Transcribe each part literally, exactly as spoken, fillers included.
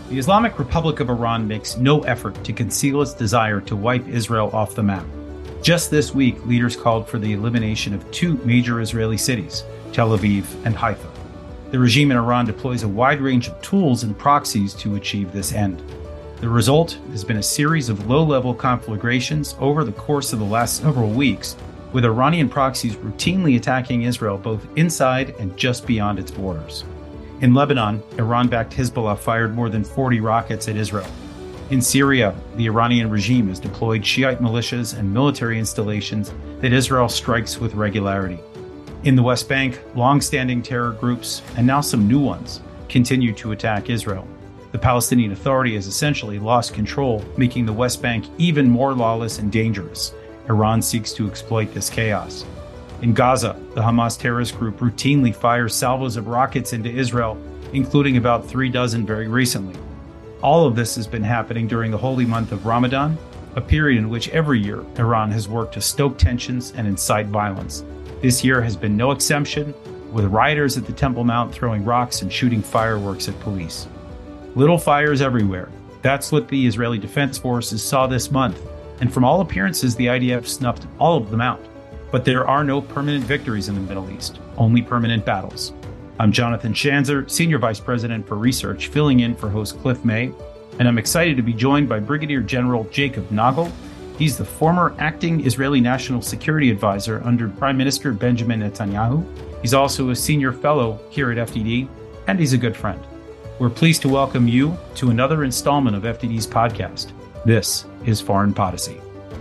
The Islamic Republic of Iran makes no effort to conceal its desire to wipe Israel off the map. Just this week, leaders called for the elimination of two major Israeli cities, Tel Aviv and Haifa. The regime in Iran deploys a wide range of tools and proxies to achieve this end. The result has been a series of low-level conflagrations over the course of the last several weeks, with Iranian proxies routinely attacking Israel both inside and just beyond its borders. In Lebanon, Iran-backed Hezbollah fired more than forty rockets at Israel. In Syria, the Iranian regime has deployed Shiite militias and military installations that Israel strikes with regularity. In the West Bank, long-standing terror groups, and now some new ones, continue to attack Israel. The Palestinian Authority has essentially lost control, making the West Bank even more lawless and dangerous. Iran seeks to exploit this chaos. In Gaza, the Hamas terrorist group routinely fires salvos of rockets into Israel, including about three dozen very recently. All of this has been happening during the holy month of Ramadan, a period in which every year Iran has worked to stoke tensions and incite violence. This year has been no exception, with rioters at the Temple Mount throwing rocks and shooting fireworks at police. Little fires everywhere. That's what the Israeli Defense Forces saw this month, and from all appearances, the I D F snuffed all of them out. But there are no permanent victories in the Middle East, only permanent battles. I'm Jonathan Schanzer, Senior Vice President for Research, filling in for host Cliff May, and I'm excited to be joined by Brigadier General Jacob Nagel. He's the former acting Israeli National Security Advisor under Prime Minister Benjamin Netanyahu. He's also a senior fellow here at F D D, and he's a good friend. We're pleased to welcome you to another installment of F D D's podcast. This is Foreign Policy.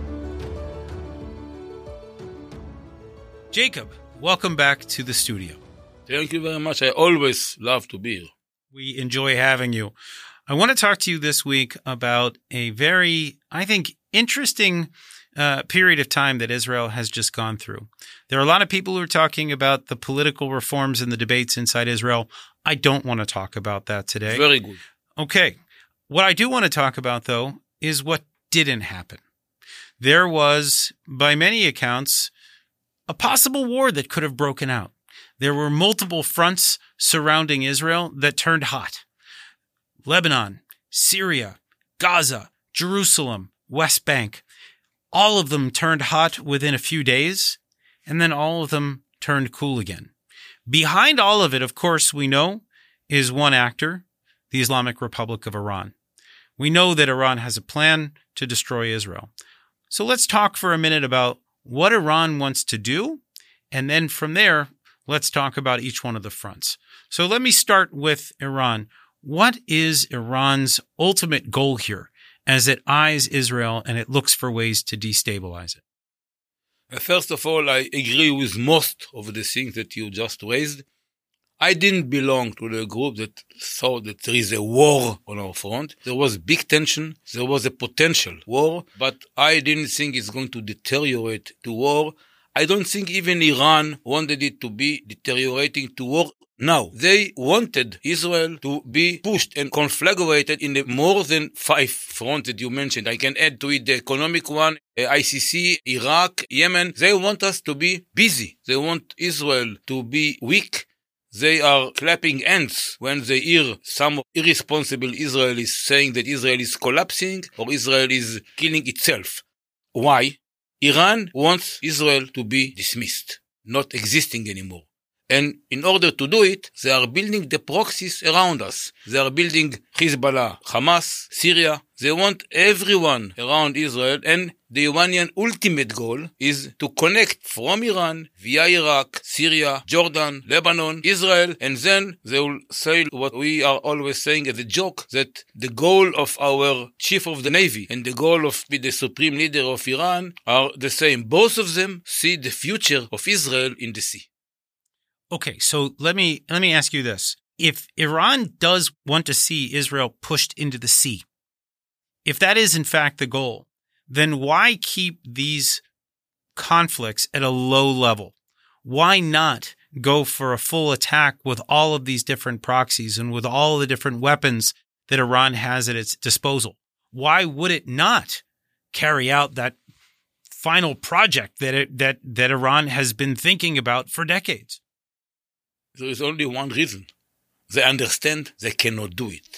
Jacob, welcome back to the studio. Thank you very much. I always love to be here. We enjoy having you. I want to talk to you this week about a very, I think, interesting uh, period of time that Israel has just gone through. There are a lot of people who are talking about the political reforms and the debates inside Israel. I don't want to talk about that today. Very good. Okay. What I do want to talk about, though, is what didn't happen. There was, by many accounts, a possible war that could have broken out. There were multiple fronts surrounding Israel that turned hot. Lebanon, Syria, Gaza, Jerusalem, West Bank. All of them turned hot within a few days, and then all of them turned cool again. Behind all of it, of course, we know, is one actor, the Islamic Republic of Iran. We know that Iran has a plan to destroy Israel. So let's talk for a minute about what Iran wants to do, and then from there, let's talk about each one of the fronts. So let me start with Iran. What is Iran's ultimate goal here as it eyes Israel and it looks for ways to destabilize it? First of all, I agree with most of the things that you just raised. I didn't belong to the group that thought that there is a war on our front. There was big tension. There was a potential war, but I didn't think it's going to deteriorate to war. I don't think even Iran wanted it to be deteriorating to war. Now, they wanted Israel to be pushed and conflagrated in the more than five fronts that you mentioned. I can add to it the economic one, I C C, Iraq, Yemen. They want us to be busy. They want Israel to be weak. They are clapping hands when they hear some irresponsible Israelis saying that Israel is collapsing or Israel is killing itself. Why? Iran wants Israel to be dismissed, not existing anymore. And in order to do it, they are building the proxies around us. They are building Hezbollah, Hamas, Syria. They want everyone around Israel, and the Iranian ultimate goal is to connect from Iran via Iraq, Syria, Jordan, Lebanon, Israel, and then they will say what we are always saying as a joke, that the goal of our chief of the Navy and the goal of the supreme leader of Iran are the same. Both of them see the future of Israel in the sea. Okay, so let me let me ask you this. If Iran does want to see Israel pushed into the sea, if that is in fact the goal, then why keep these conflicts at a low level? Why not go for a full attack with all of these different proxies and with all the different weapons that Iran has at its disposal? Why would it not carry out that final project that it, that that Iran has been thinking about for decades? There is only one reason. They understand they cannot do it.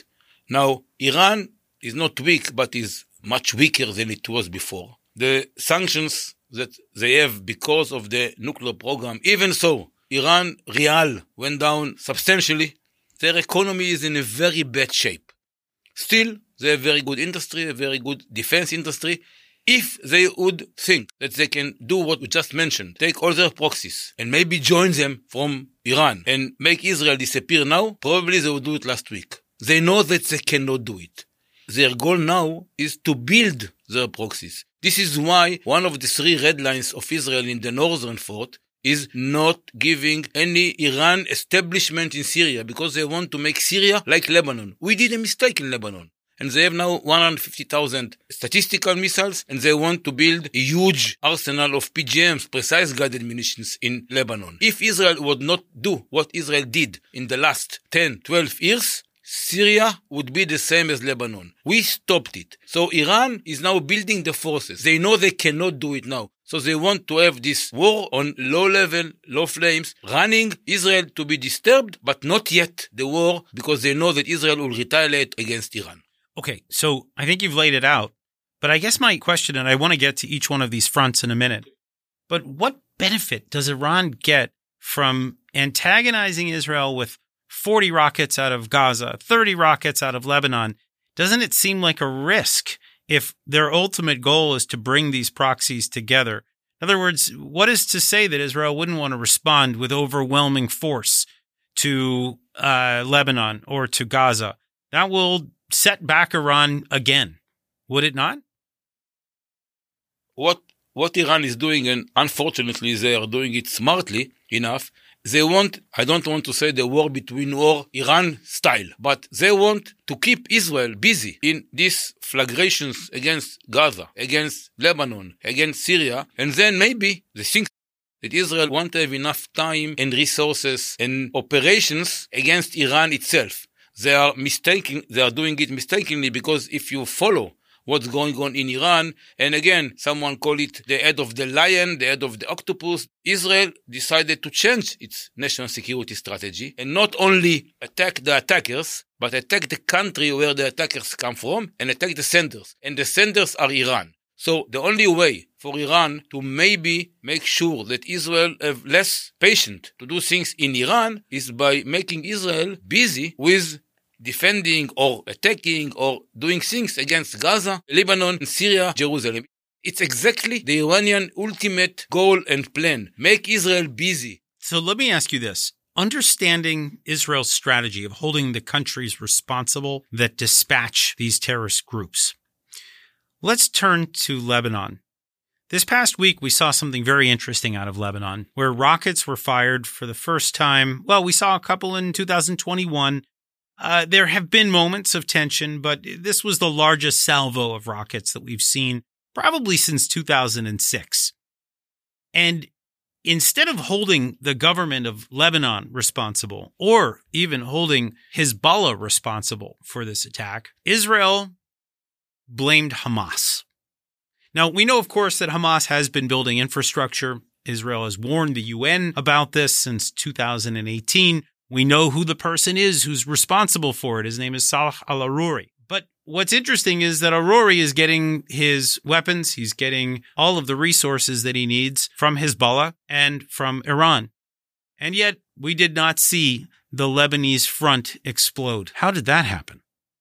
Now, Iran is not weak, but is much weaker than it was before. The sanctions that they have because of the nuclear program, even so, Iran rial went down substantially. Their economy is in a very bad shape. Still, they have very good industry, a very good defense industry. If they would think that they can do what we just mentioned, take all their proxies and maybe join them from Iran and make Israel disappear now, probably they would do it last week. They know that they cannot do it. Their goal now is to build their proxies. This is why one of the three red lines of Israel in the northern front is not giving any Iran establishment in Syria, because they want to make Syria like Lebanon. We did a mistake in Lebanon. And they have now one hundred fifty thousand statistical missiles, and they want to build a huge arsenal of P G Ms, precise guided munitions, in Lebanon. If Israel would not do what Israel did in the last ten, twelve years, Syria would be the same as Lebanon. We stopped it. So Iran is now building the forces. They know they cannot do it now. So they want to have this war on low level, low flames, running Israel to be disturbed, but not yet the war, because they know that Israel will retaliate against Iran. Okay, so I think you've laid it out, but I guess my question, and I want to get to each one of these fronts in a minute, but what benefit does Iran get from antagonizing Israel with forty rockets out of Gaza, thirty rockets out of Lebanon? Doesn't it seem like a risk if their ultimate goal is to bring these proxies together? In other words, what is to say that Israel wouldn't want to respond with overwhelming force to uh, Lebanon or to Gaza? That will set back Iran again, would it not? What what Iran is doing, and unfortunately they are doing it smartly enough, they want, I don't want to say the war between war Iran style, but they want to keep Israel busy in these flagrations against Gaza, against Lebanon, against Syria, and then maybe they think that Israel won't have enough time and resources and operations against Iran itself. They are mistaking, they are doing it mistakenly, because if you follow what's going on in Iran, and again, someone call it the head of the lion, the head of the octopus, Israel decided to change its national security strategy and not only attack the attackers, but attack the country where the attackers come from and attack the senders. And the senders are Iran. So the only way for Iran to maybe make sure that Israel have less patience to do things in Iran is by making Israel busy with defending or attacking or doing things against Gaza, Lebanon, Syria, Jerusalem. It's exactly the Iranian ultimate goal and plan. Make Israel busy. So let me ask you this. Understanding Israel's strategy of holding the countries responsible that dispatch these terrorist groups, let's turn to Lebanon. This past week, we saw something very interesting out of Lebanon, where rockets were fired for the first time. Well, we saw a couple in two thousand twenty-one. Uh, there have been moments of tension, but this was the largest salvo of rockets that we've seen probably since two thousand six. And instead of holding the government of Lebanon responsible, or even holding Hezbollah responsible for this attack, Israel blamed Hamas. Now, we know, of course, that Hamas has been building infrastructure. Israel has warned the U N about this since two thousand eighteen. We know who the person is who's responsible for it. His name is Salah al-Aruri. But what's interesting is that Aruri is getting his weapons. He's getting all of the resources that he needs from Hezbollah and from Iran. And yet, we did not see the Lebanese front explode. How did that happen?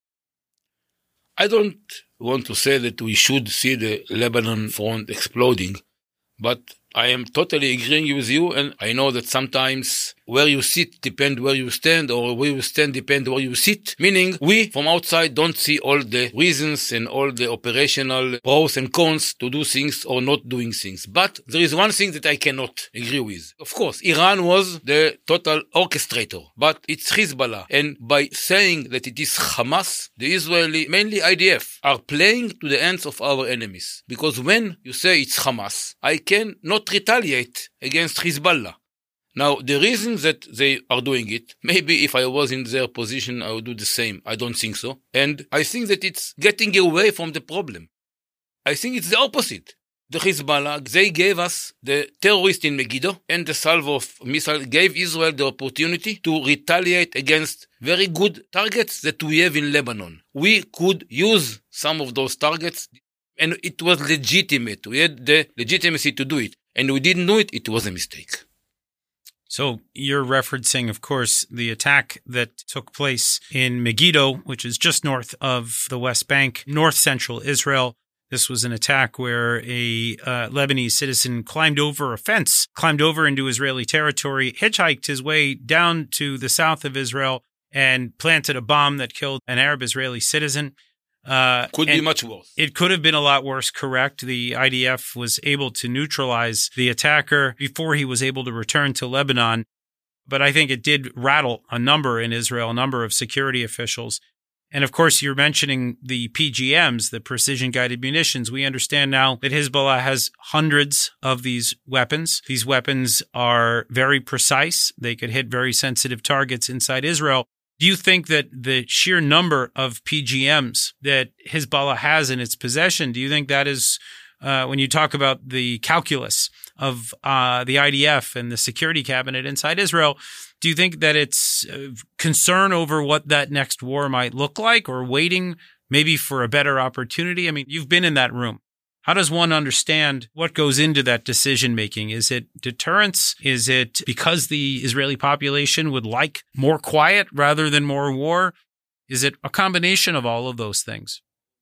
I don't want to say that we should see the Lebanon front exploding, but I am totally agreeing with you, and I know that sometimes where you sit depend where you stand, or where you stand depend where you sit. Meaning, we from outside don't see all the reasons and all the operational pros and cons to do things or not doing things. But there is one thing that I cannot agree with. Of course, Iran was the total orchestrator, but it's Hezbollah. And by saying that it is Hamas, the Israeli, mainly I D F, are playing to the ends of our enemies. Because when you say it's Hamas, I can not retaliate against Hezbollah. Now, the reason that they are doing it, maybe if I was in their position, I would do the same. I don't think so. And I think that it's getting away from the problem. I think it's the opposite. the Hezbollah, they gave us the terrorists in Megiddo and the salvo of missiles gave Israel the opportunity to retaliate against very good targets that we have in Lebanon. We could use some of those targets and it was legitimate. We had the legitimacy to do it and we didn't do it. It was a mistake. So you're referencing, of course, the attack that took place in Megiddo, which is just north of the West Bank, north central Israel. This was an attack where a uh, Lebanese citizen climbed over a fence, climbed over into Israeli territory, hitchhiked his way down to the south of Israel, and planted a bomb that killed an Arab-Israeli citizen. Uh, could be much worse. It could have been a lot worse, correct? The I D F was able to neutralize the attacker before he was able to return to Lebanon. But I think it did rattle a number in Israel, a number of security officials. And of course, you're mentioning the P G Ms, the precision-guided munitions. We understand now that Hezbollah has hundreds of these weapons. These weapons are very precise. They could hit very sensitive targets inside Israel. Do you think that the sheer number of P G Ms that Hezbollah has in its possession, do you think that is, uh, when you talk about the calculus of uh, the I D F and the security cabinet inside Israel, do you think that it's uh, concern over what that next war might look like or waiting maybe for a better opportunity? I mean, you've been in that room. How does one understand what goes into that decision-making? Is it deterrence? Is it because the Israeli population would like more quiet rather than more war? Is it a combination of all of those things?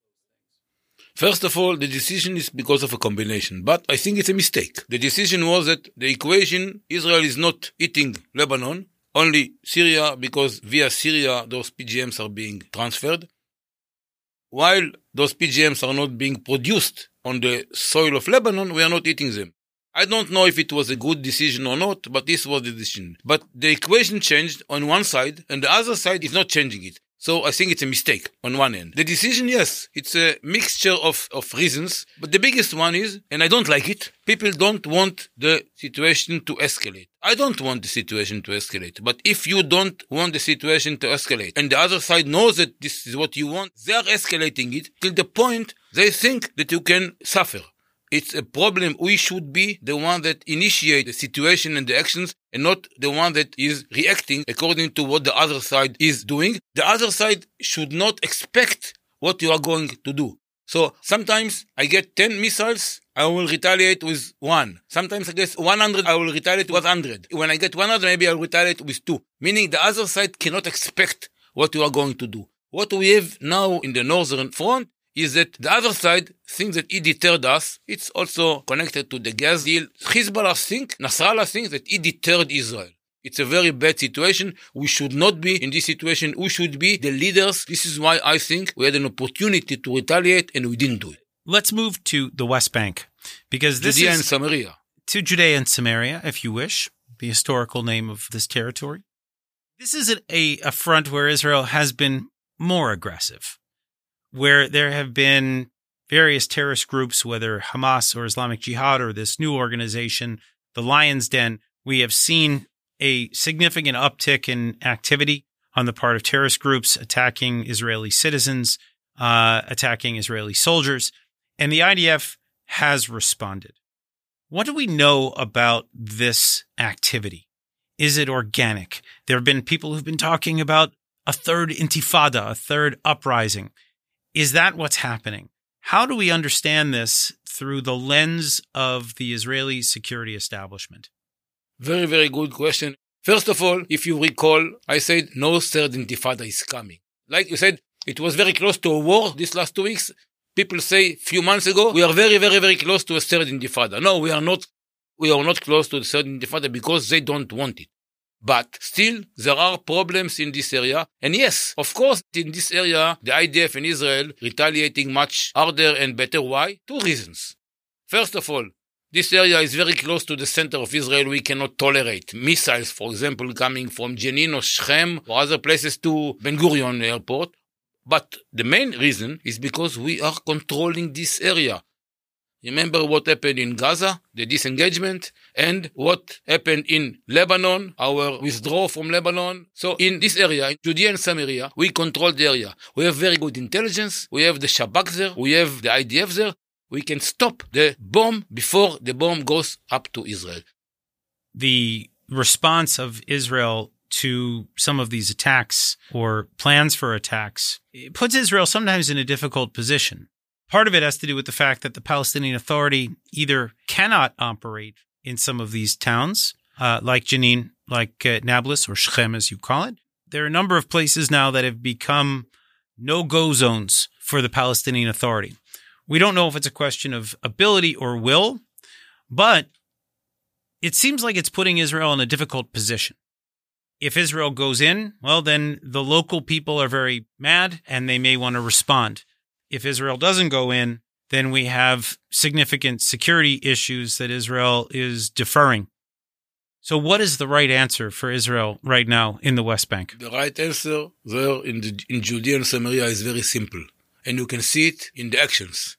First of all, the decision is because of a combination, but I think it's a mistake. The decision was that the equation, Israel is not eating Lebanon, only Syria, because via Syria, those P G Ms are being transferred, while those P G Ms are not being produced on the soil of Lebanon, we are not eating them. I don't know if it was a good decision or not, but this was the decision. But the equation changed on one side, and the other side is not changing it. So I think it's a mistake on one end. The decision, yes, it's a mixture of, of reasons. But the biggest one is, and I don't like it, people don't want the situation to escalate. I don't want the situation to escalate. But if you don't want the situation to escalate, and the other side knows that this is what you want, they are escalating it till the point they think that you can suffer. It's a problem. We should be the one that initiate the situation and the actions and not the one that is reacting according to what the other side is doing. The other side should not expect what you are going to do. So sometimes I get ten missiles, I will retaliate with one. Sometimes I get one hundred, I will retaliate with one hundred. When I get one hundred, maybe I will retaliate with two. Meaning the other side cannot expect what you are going to do. What we have now in the northern front is that the other side thinks that he deterred us. It's also connected to the gas deal. Hezbollah think, Nasrallah thinks that he deterred Israel. It's a very bad situation. We should not be in this situation. We should be the leaders. This is why I think we had an opportunity to retaliate and we didn't do it. Let's move to the West Bank, because this Judea is and Samaria. To Judea and Samaria, if you wish, the historical name of this territory. This is a, a front where Israel has been more aggressive, where there have been various terrorist groups, whether Hamas or Islamic Jihad or this new organization, the Lion's Den. We have seen a significant uptick in activity on the part of terrorist groups attacking Israeli citizens, uh, attacking Israeli soldiers, and the I D F has responded. What do we know about this activity? Is it organic? There have been people who've been talking about a third intifada, a third uprising. Is that what's happening? How do we understand this through the lens of the Israeli security establishment? Very, very good question. First of all, if you recall, I said no third intifada is coming. Like you said, it was very close to a war these last two weeks. People say a few months ago, we are very, very, very close to a third intifada. No, we are not. We are not close to the third intifada because they don't want it. But still, there are problems in this area. And yes, of course, in this area, the I D F in Israel retaliating much harder and better. Why? Two reasons. First of all, this area is very close to the center of Israel. We cannot tolerate missiles, for example, coming from Jenin or Shechem or other places to Ben Gurion airport. But the main reason is because we are controlling this area. Remember what happened in Gaza, the disengagement, and what happened in Lebanon, our withdrawal from Lebanon. So in this area, in Judea and Samaria, we control the area. We have very good intelligence. We have the Shabak there. We have the I D F there. we can stop the bomb before the bomb goes up to Israel. The response of Israel to some of these attacks or plans for attacks, it puts Israel sometimes in a difficult position. Part of it has to do with the fact that the Palestinian Authority either cannot operate in some of these towns, uh, like Jenin, like uh, Nablus, or Shechem, as you call it. There are a number of places now that have become no-go zones for the Palestinian Authority. We don't know if it's a question of ability or will, but it seems like it's putting Israel in a difficult position. If Israel goes in, well, then the local people are very mad and they may want to respond. If Israel doesn't go in, then we have significant security issues that Israel is deferring. So what is the right answer for Israel right now in the West Bank? The right answer there in, the, in Judea and Samaria is very simple. And you can see it in the actions.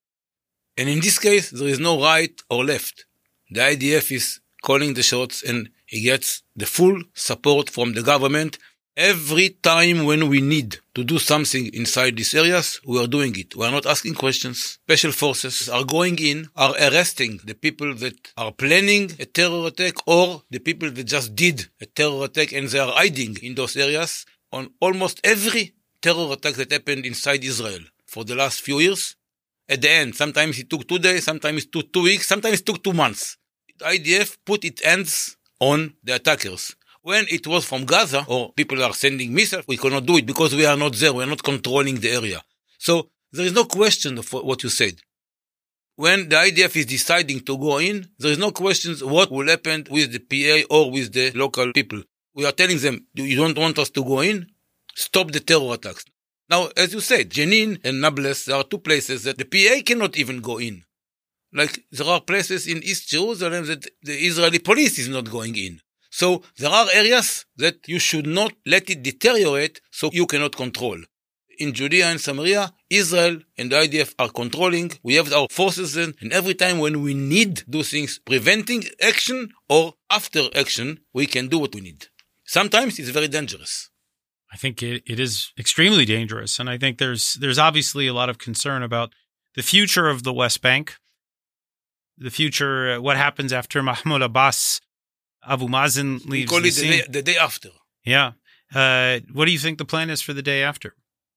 And in this case, there is no right or left. The I D F is calling the shots and he gets the full support from the government. Every time when we need to do something inside these areas, we are doing it. We are not asking questions. Special forces are going in, are arresting the people that are planning a terror attack or the people that just did a terror attack and they are hiding in those areas. On almost every terror attack that happened inside Israel for the last few years, at the end, sometimes it took two days, sometimes it took two weeks, sometimes it took two months. The I D F put its hands on the attackers. When it was from Gaza, or people are sending missiles, we cannot do it because we are not there. We are not controlling the area. So there is no question of what you said. When the I D F is deciding to go in, there is no question what will happen with the P A or with the local people. We are telling them, you don't want us to go in? Stop the terror attacks. Now, as you said, Jenin and Nablus, there are two places that the P A cannot even go in. Like there are places in East Jerusalem that the Israeli police is not going in. So there are areas that you should not let it deteriorate so you cannot control. In Judea and Samaria, Israel and the I D F are controlling. We have our forces in, and every time when we need do things, preventing action or after action, we can do what we need. Sometimes it's very dangerous. I think it, it is extremely dangerous. And I think there's there's obviously a lot of concern about the future of the West Bank, the future, uh, what happens after Mahmoud Abbas, Abu Mazen leaves we call the it scene. the day, the day after. Yeah. Uh, what do you think the plan is for the day after?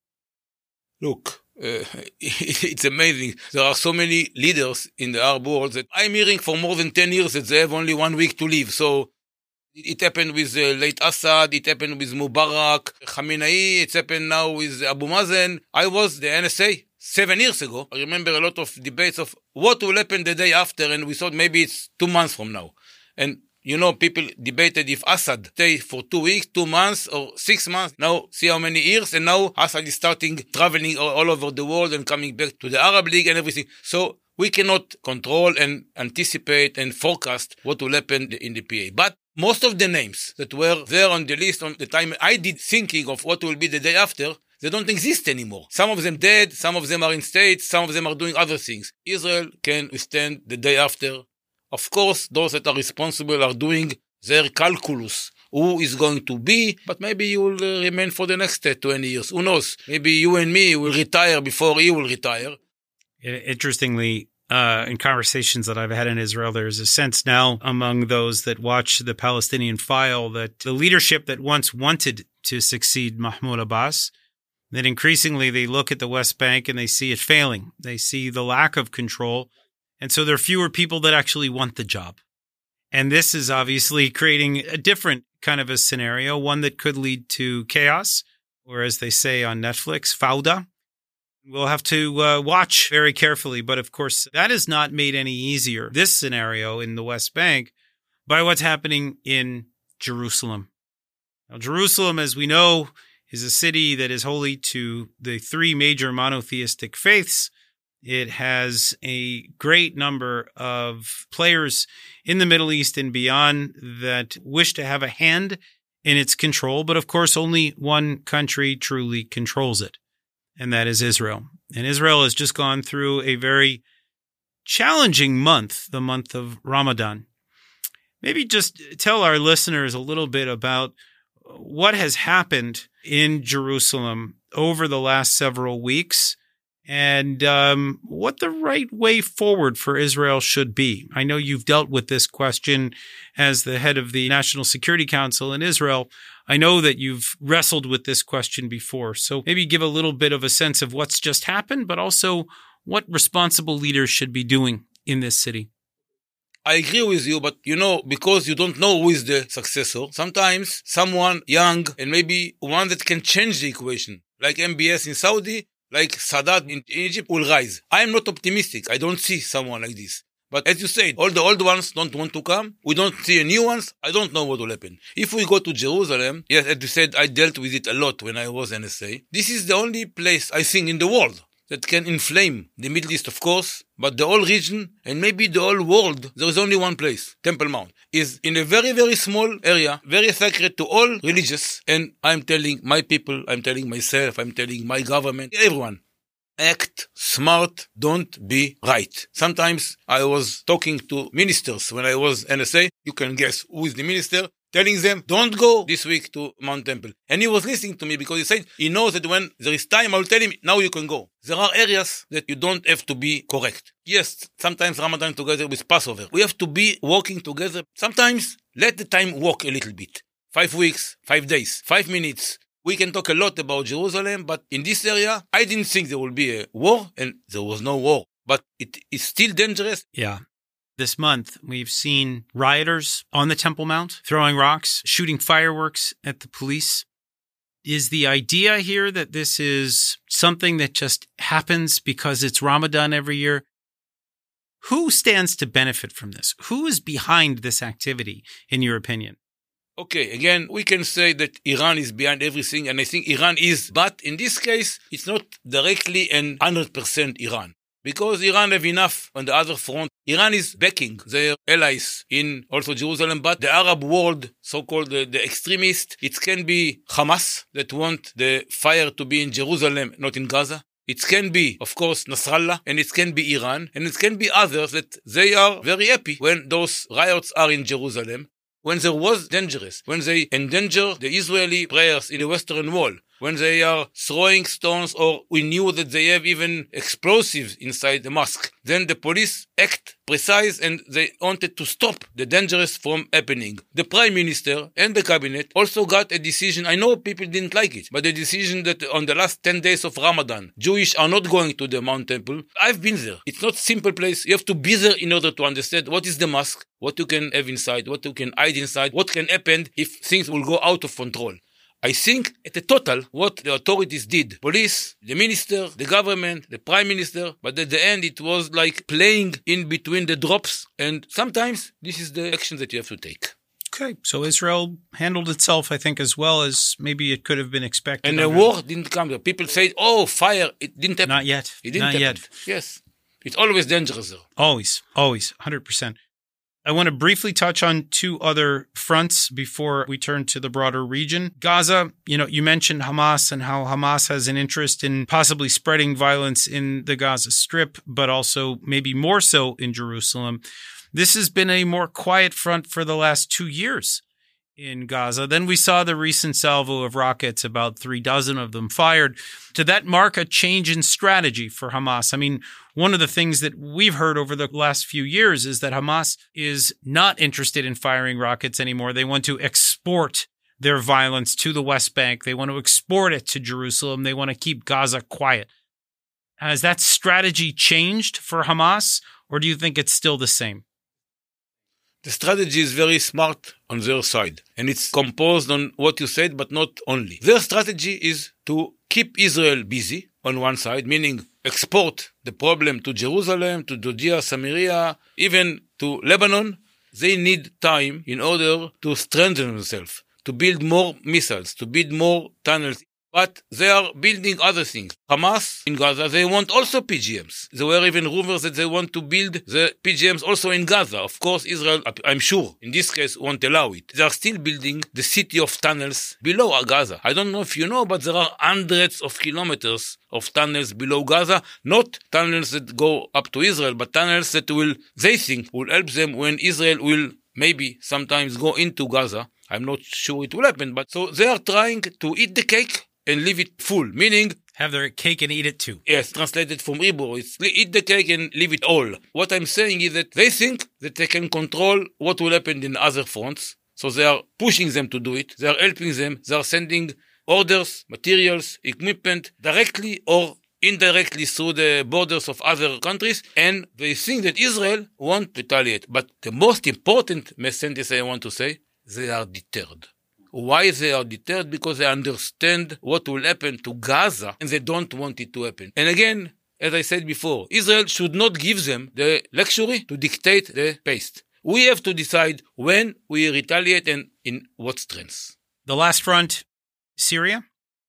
Look, uh, it's amazing. There are so many leaders in the Arab world that I'm hearing for more than ten years that they have only one week to live. So it happened with uh, late Assad, it happened with Mubarak, Khamenei, it's happened now with Abu Mazen. I was the N S A seven years ago. I remember a lot of debates of what will happen the day after, and we thought maybe it's two months from now. And you know, people debated if Assad stay for two weeks, two months, or six months. Now, see how many years. And now Assad is starting traveling all over the world and coming back to the Arab League and everything. So we cannot control and anticipate and forecast what will happen in the P A. But most of the names that were there on the list on the time I did thinking of what will be the day after, they don't exist anymore. Some of them dead, some of them are in states, some of them are doing other things. Israel can withstand the day after. Of course, those that are responsible are doing their calculus. Who is going to be, but maybe you will uh, remain for the next uh, twenty years. Who knows? Maybe you and me will retire before he will retire. Interestingly, uh, in conversations that I've had in Israel, there's a sense now among those that watch the Palestinian file that the leadership that once wanted to succeed Mahmoud Abbas, that increasingly they look at the West Bank and they see it failing. They see the lack of control. And so there are fewer people that actually want the job. And this is obviously creating a different kind of a scenario, one that could lead to chaos, or as they say on Netflix, fauda. We'll have to uh, watch very carefully. But of course, that is not made any easier, this scenario in the West Bank, by what's happening in Jerusalem. Now, Jerusalem, as we know, is a city that is holy to the three major monotheistic faiths. It has a great number of players in the Middle East and beyond that wish to have a hand in its control. But of course, only one country truly controls it, and that is Israel. And Israel has just gone through a very challenging month, the month of Ramadan. Maybe just tell our listeners a little bit about what has happened in Jerusalem over the last several weeks and um, what the right way forward for Israel should be. I know you've dealt with this question as the head of the National Security Council in Israel. I know that you've wrestled with this question before. So maybe give a little bit of a sense of what's just happened, but also what responsible leaders should be doing in this city. I agree with you, but you know, because you don't know who is the successor, sometimes someone young and maybe one that can change the equation, like M B S in Saudi, like Sadat in Egypt, will rise. I am not optimistic. I don't see someone like this. But as you said, all the old ones don't want to come. We don't see a new ones. I don't know what will happen. If we go to Jerusalem, yes, as you said, I dealt with it a lot when I was N S A. This is the only place, I think, in the world that can inflame the Middle East, of course, but the whole region and maybe the whole world. There is only one place, Temple Mount, is in a very, very small area, very sacred to all religious. And I'm telling my people, I'm telling myself, I'm telling my government, everyone, act smart, don't be right. Sometimes I was talking to ministers when I was N S A. You can guess who is the minister. Telling them, don't go this week to Mount Temple. And he was listening to me because he said, he knows that when there is time, I will tell him, now you can go. There are areas that you don't have to be correct. Yes, sometimes Ramadan together with Passover. We have to be working together. Sometimes let the time walk a little bit. Five weeks, five days, five minutes. We can talk a lot about Jerusalem, but in this area, I didn't think there will be a war, and there was no war. But it is still dangerous. Yeah. This month, we've seen rioters on the Temple Mount throwing rocks, shooting fireworks at the police. Is the idea here that this is something that just happens because it's Ramadan every year? Who stands to benefit from this? Who is behind this activity, in your opinion? Okay, again, we can say that Iran is behind everything, and I think Iran is, but in this case, it's not directly and one hundred percent Iran. Because Iran have enough on the other front. Iran is backing their allies in also Jerusalem, but the Arab world, so-called the, the extremists, it can be Hamas that want the fire to be in Jerusalem, not in Gaza. It can be, of course, Nasrallah, and it can be Iran, and it can be others that they are very happy when those riots are in Jerusalem. When there was dangerous, when they endanger the Israeli prayers in the Western Wall, when they are throwing stones, or we knew that they have even explosives inside the mosque, then the police act precise and they wanted to stop the dangerous from happening. The Prime Minister and the Cabinet also got a decision. I know people didn't like it, but the decision that on the last ten days of Ramadan, Jewish are not going to the Mount Temple. I've been there. It's not a simple place. You have to be there in order to understand what is the mosque, what you can have inside, what you can hide inside, what can happen if things will go out of control. I think at the total, what the authorities did, police, the minister, the government, the prime minister, but at the end it was like playing in between the drops, and sometimes this is the action that you have to take. Okay, so Israel handled itself, I think, as well as maybe it could have been expected. And the war didn't come there. People say, oh, fire, it didn't happen. Not yet. It didn't Not happen. yet. Yes. It's always dangerous there. Always, always, one hundred percent. I want to briefly touch on two other fronts before we turn to the broader region. Gaza, you know, you mentioned Hamas and how Hamas has an interest in possibly spreading violence in the Gaza Strip, but also maybe more so in Jerusalem. This has been a more quiet front for the last two years in Gaza. Then we saw the recent salvo of rockets, about three dozen of them fired. Did that mark a change in strategy for Hamas? I mean, one of the things that we've heard over the last few years is that Hamas is not interested in firing rockets anymore. They want to export their violence to the West Bank. They want to export it to Jerusalem. They want to keep Gaza quiet. Has that strategy changed for Hamas, or do you think it's still the same? The strategy is very smart on their side, and it's composed on what you said, but not only. Their strategy is to keep Israel busy on one side, meaning export the problem to Jerusalem, to Judea, Samaria, even to Lebanon. They need time in order to strengthen themselves, to build more missiles, to build more tunnels. But they are building other things. Hamas in Gaza, they want also P G Ms. There were even rumors that they want to build the P G Ms also in Gaza. Of course, Israel, I'm sure, in this case, won't allow it. They are still building the city of tunnels below Gaza. I don't know if you know, but there are hundreds of kilometers of tunnels below Gaza. Not tunnels that go up to Israel, but tunnels that will, they think, will help them when Israel will maybe sometimes go into Gaza. I'm not sure it will happen, but so they are trying to eat the cake and leave it full, meaning Have their cake and eat it too. Yes, translated from Hebrew, it's eat the cake and leave it all. What I'm saying is that they think that they can control what will happen in other fronts. So they are pushing them to do it. They are helping them. They are sending orders, materials, equipment directly or indirectly through the borders of other countries. And they think that Israel won't retaliate. But the most important message I want to say, they are deterred. Why they are deterred? Because they understand what will happen to Gaza and they don't want it to happen. And again, as I said before, Israel should not give them the luxury to dictate the pace. We have to decide when we retaliate and in what strengths. The last front, Syria.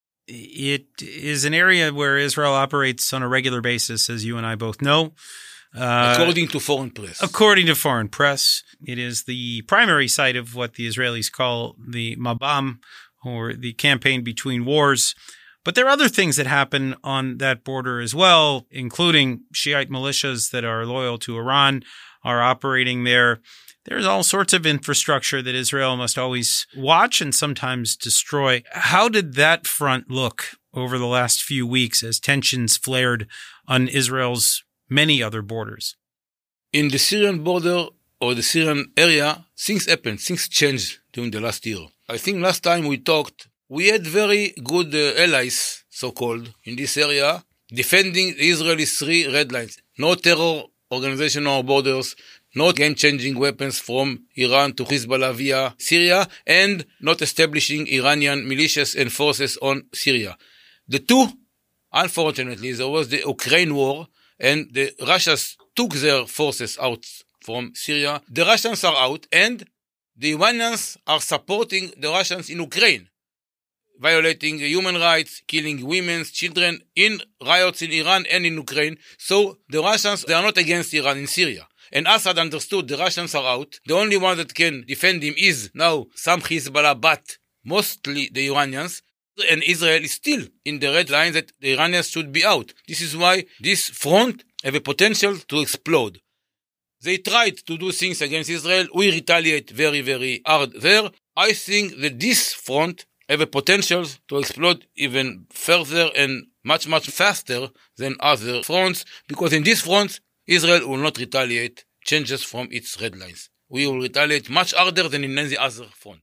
It is an area where Israel operates on a regular basis, as you and I both know. Uh, according to foreign press. According to foreign press, it is the primary site of what the Israelis call the Mabam, or the campaign between wars. But there are other things that happen on that border as well, including Shiite militias that are loyal to Iran are operating there. There's all sorts of infrastructure that Israel must always watch and sometimes destroy. How did that front look over the last few weeks as tensions flared on Israel's many other borders? In the Syrian border or the Syrian area, things happened, things changed during the last year. I think last time we talked, we had very good uh, allies, so-called, in this area, defending the Israelis' three red lines. No terror organization on our borders, not game-changing weapons from Iran to Hezbollah via Syria, and not establishing Iranian militias and forces on Syria. The two, unfortunately, there was the Ukraine war, and the Russians took their forces out from Syria. The Russians are out, and the Iranians are supporting the Russians in Ukraine, violating human rights, killing women, children in riots in Iran and in Ukraine. So the Russians, they are not against Iran in Syria. And Assad understood the Russians are out. The only one that can defend him is now some Hezbollah, but mostly the Iranians. And Israel is still in the red line that the Iranians should be out. This is why this front have a potential to explode. They tried to do things against Israel. We retaliate very, very hard there. I think that this front have a potential to explode even further and much, much faster than other fronts, because in this front, Israel will not retaliate changes from its red lines. We will retaliate much harder than in any other front.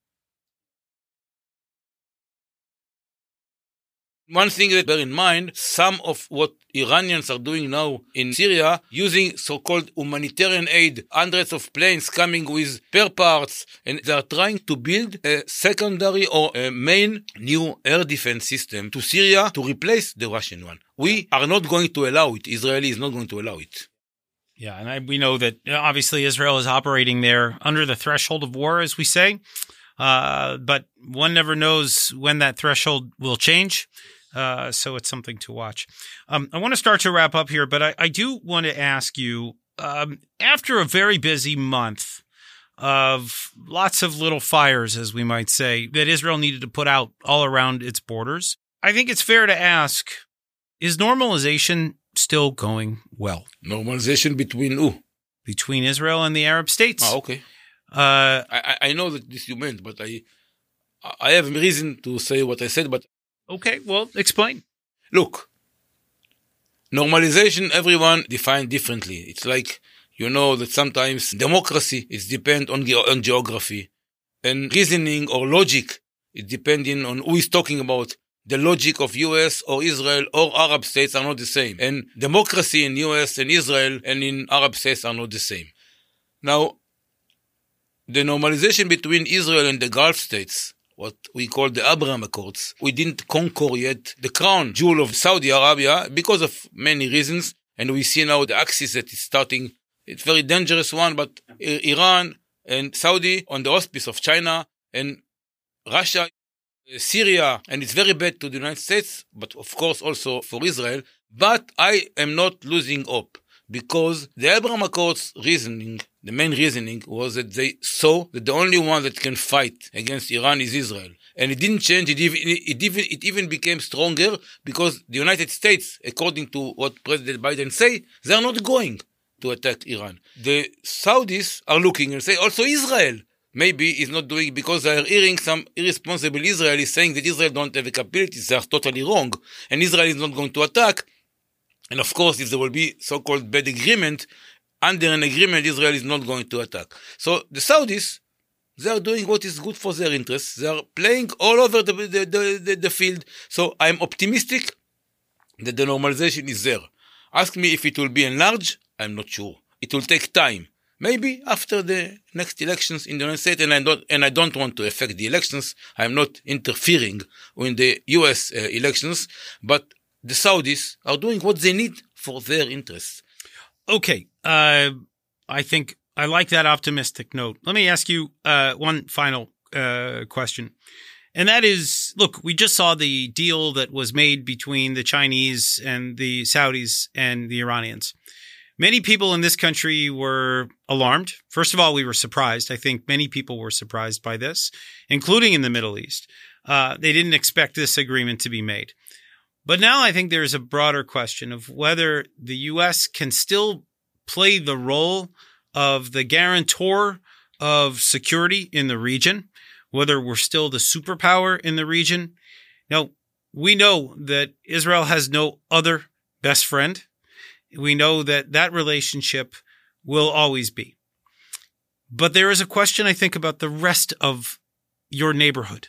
One thing that bear in mind, some of what Iranians are doing now in Syria, using so-called humanitarian aid, hundreds of planes coming with spare parts, and they are trying to build a secondary or a main new air defense system to Syria to replace the Russian one. We are not going to allow it. Israeli is not going to allow it. Yeah, and I, we know that obviously Israel is operating there under the threshold of war, as we say, uh, but one never knows when that threshold will change. Uh, so it's something to watch. Um, I want to start to wrap up here, but I, I do want to ask you, um, after a very busy month of lots of little fires, as we might say, that Israel needed to put out all around its borders, I think it's fair to ask, is normalization still going well? Normalization between who? Between Israel and the Arab states. Ah, okay. Uh, I, I know that this you meant, but I, I have reason to say what I said, but okay, well, explain. Look, normalization, everyone defines differently. It's like, you know, that sometimes democracy is depend on, ge- on geography, and reasoning or logic is depending on who is talking about. The logic of U S or Israel or Arab states are not the same. And democracy in U S and Israel and in Arab states are not the same. Now, the normalization between Israel and the Gulf states, what we call the Abraham Accords, we didn't conquer yet the crown jewel of Saudi Arabia because of many reasons. And we see now the axis that is starting. It's a very dangerous one, but Iran and Saudi on the auspice of China and Russia, Syria, and it's very bad to the United States, but of course also for Israel. But I am not losing hope, because the Abraham Accords reasoning, the main reasoning was that they saw that the only one that can fight against Iran is Israel. And it didn't change. It even, it even, it even became stronger because the United States, according to what President Biden say, they are not going to attack Iran. The Saudis are looking and say also Israel maybe is not doing because they are hearing some irresponsible Israelis saying that Israel don't have the capabilities. They are totally wrong. And Israel is not going to attack. And of course, if there will be so-called bad agreement, under an agreement, Israel is not going to attack. So the Saudis, they are doing what is good for their interests. They are playing all over the, the, the, the, the field. So I'm optimistic that the normalization is there. Ask me if it will be enlarged. I'm not sure. It will take time. Maybe after the next elections in the United States, and I don't, and I don't want to affect the elections. I'm not interfering in the U S uh, elections, but the Saudis are doing what they need for their interests. Okay. Uh, I think I like that optimistic note. Let me ask you uh, one final uh, question. And that is, look, we just saw the deal that was made between the Chinese and the Saudis and the Iranians. Many people in this country were alarmed. First of all, we were surprised. I think many people were surprised by this, including in the Middle East. Uh, they didn't expect this agreement to be made. But now I think there's a broader question of whether the U S can still play the role of the guarantor of security in the region, whether we're still the superpower in the region. Now, we know that Israel has no other best friend. We know that that relationship will always be. But there is a question, I think, about the rest of your neighborhood.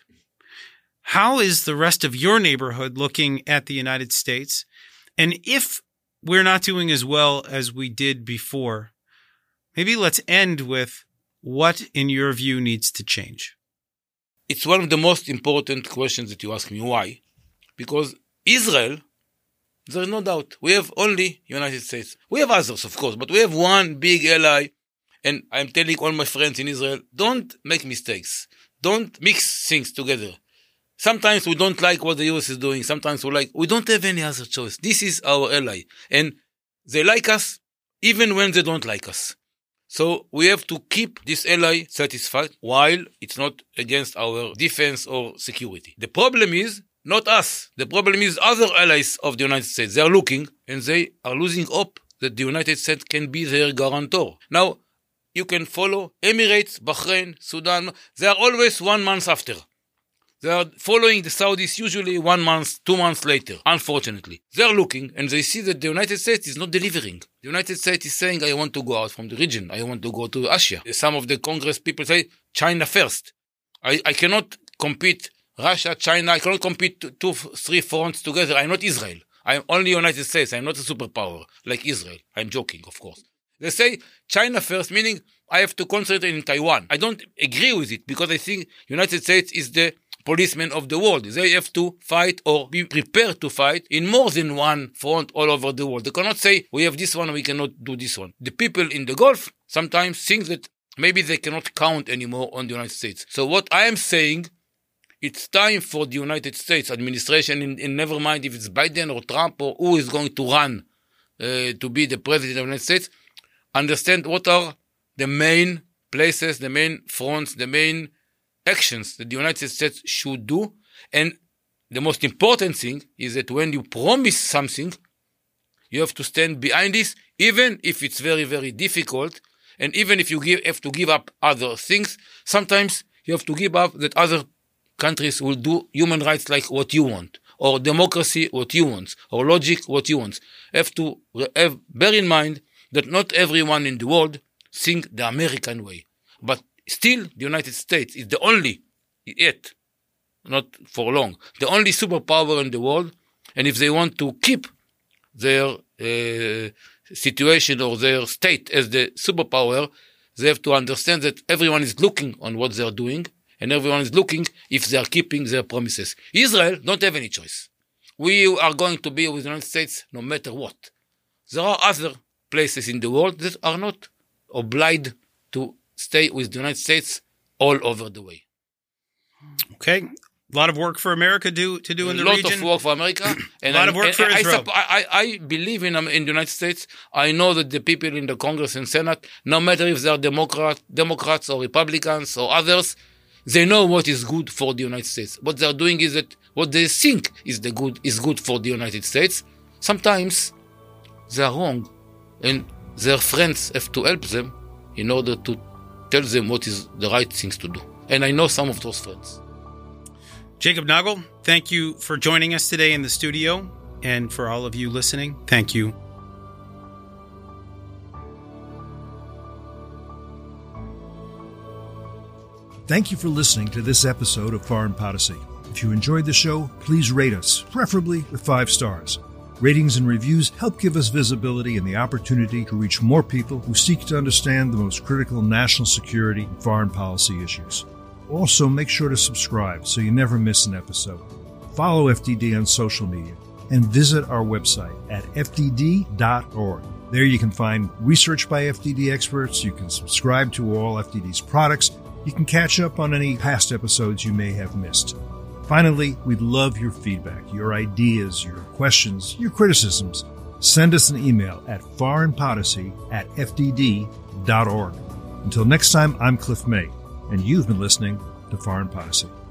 How is the rest of your neighborhood looking at the United States? And if we're not doing as well as we did before, maybe let's end with what, in your view, needs to change. It's one of the most important questions that you ask me. Why? Because Israel, there's no doubt, we have only United States. We have others, of course, but we have one big ally. And I'm telling all my friends in Israel, don't make mistakes. Don't mix things together. Sometimes we don't like what the U S is doing. Sometimes we like, we don't have any other choice. This is our ally. And they like us even when they don't like us. So we have to keep this ally satisfied while it's not against our defense or security. The problem is not us. The problem is other allies of the United States. They are looking and they are losing hope that the United States can be their guarantor. Now, you can follow Emirates, Bahrain, Sudan. They are always one month after. They are following the Saudis usually one month, two months later, unfortunately. They are looking and they see that the United States is not delivering. The United States is saying, I want to go out from the region. I want to go to Asia. Some of the Congress people say, China first. I, I cannot compete Russia, China. I cannot compete two, two, three fronts together. I'm not Israel. I'm only United States. I'm not a superpower like Israel. I'm joking, of course. They say China first, meaning I have to concentrate in Taiwan. I don't agree with it because I think United States is the policemen of the world. They have to fight or be prepared to fight in more than one front all over the world. They cannot say, we have this one, we cannot do this one. The people in the Gulf sometimes think that maybe they cannot count anymore on the United States. So what I am saying, it's time for the United States administration, and, and never mind if it's Biden or Trump or who is going to run uh, to be the president of the United States, understand what are the main places, the main fronts, the main actions that the United States should do. And the most important thing is that when you promise something, you have to stand behind this, even if it's very, very difficult. And even if you give, have to give up other things, sometimes you have to give up that other countries will do human rights like what you want, or democracy what you want, or logic what you want. You have to have, bear in mind that not everyone in the world think the American way. But still, the United States is the only, yet, not for long, the only superpower in the world. And if they want to keep their uh, situation or their state as the superpower, they have to understand that everyone is looking on what they are doing, and everyone is looking if they are keeping their promises. Israel don't have any choice. We are going to be with the United States no matter what. There are other places in the world that are not obliged to stay with the United States all over the way. Okay. A lot of work for America do, to do in the region. A lot of work for America. And a lot I, of work for I, Israel. I, I, I believe in, um, in the United States. I know that the people in the Congress and Senate, no matter if they are Democrat, Democrats or Republicans or others, they know what is good for the United States. What they are doing is that what they think is the good is good for the United States. Sometimes they are wrong, and their friends have to help them in order to tell them what is the right things to do. And I know some of those friends. Jacob Nagel, thank you for joining us today in the studio. And for all of you listening, thank you. Thank you for listening to this episode of Foreign Policy. If you enjoyed the show, please rate us, preferably with five stars. Ratings and reviews help give us visibility and the opportunity to reach more people who seek to understand the most critical national security and foreign policy issues. Also, make sure to subscribe so you never miss an episode. Follow F D D on social media and visit our website at f d d dot org. There you can find research by F D D experts, you can subscribe to all F D D's products, you can catch up on any past episodes you may have missed. Finally, we'd love your feedback, your ideas, your questions, your criticisms. Send us an email at foreignpolicy at f d d dot org. Until next time, I'm Cliff May, and you've been listening to Foreign Policy.